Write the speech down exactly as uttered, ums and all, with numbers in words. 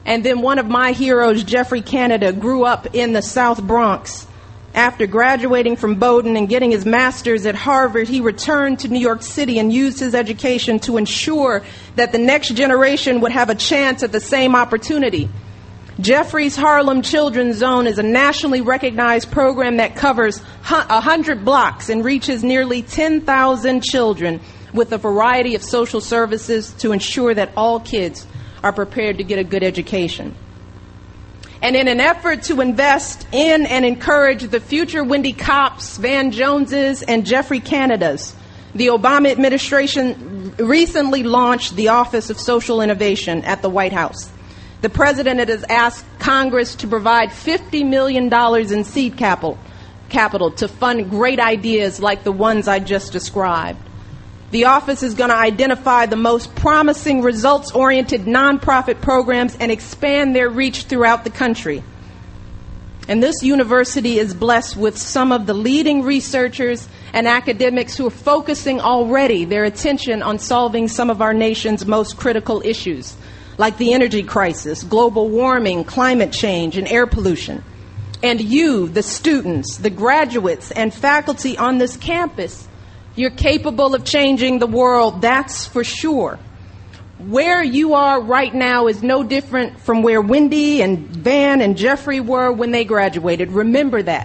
And then one of my heroes, Jeffrey Canada, grew up in the South Bronx. After graduating from Bowdoin and getting his master's at Harvard, he returned to New York City and used his education to ensure that the next generation would have a chance at the same opportunity. Jeffrey's Harlem Children's Zone is a nationally recognized program that covers one hundred blocks and reaches nearly ten thousand children with a variety of social services to ensure that all kids are prepared to get a good education. And in an effort to invest in and encourage the future Wendy Kopps, Van Joneses, and Jeffrey Canadas, the Obama administration recently launched the Office of Social Innovation at the White House. The president has asked Congress to provide fifty million dollars in seed capital, capital to fund great ideas like the ones I just described. The office is going to identify the most promising results-oriented nonprofit programs and expand their reach throughout the country. And this university is blessed with some of the leading researchers and academics who are focusing already their attention on solving some of our nation's most critical issues, like the energy crisis, global warming, climate change, and air pollution. And you, the students, the graduates, and faculty on this campus, you're capable of changing the world, that's for sure. Where you are right now is no different from where Wendy and Van and Jeffrey were when they graduated. Remember that.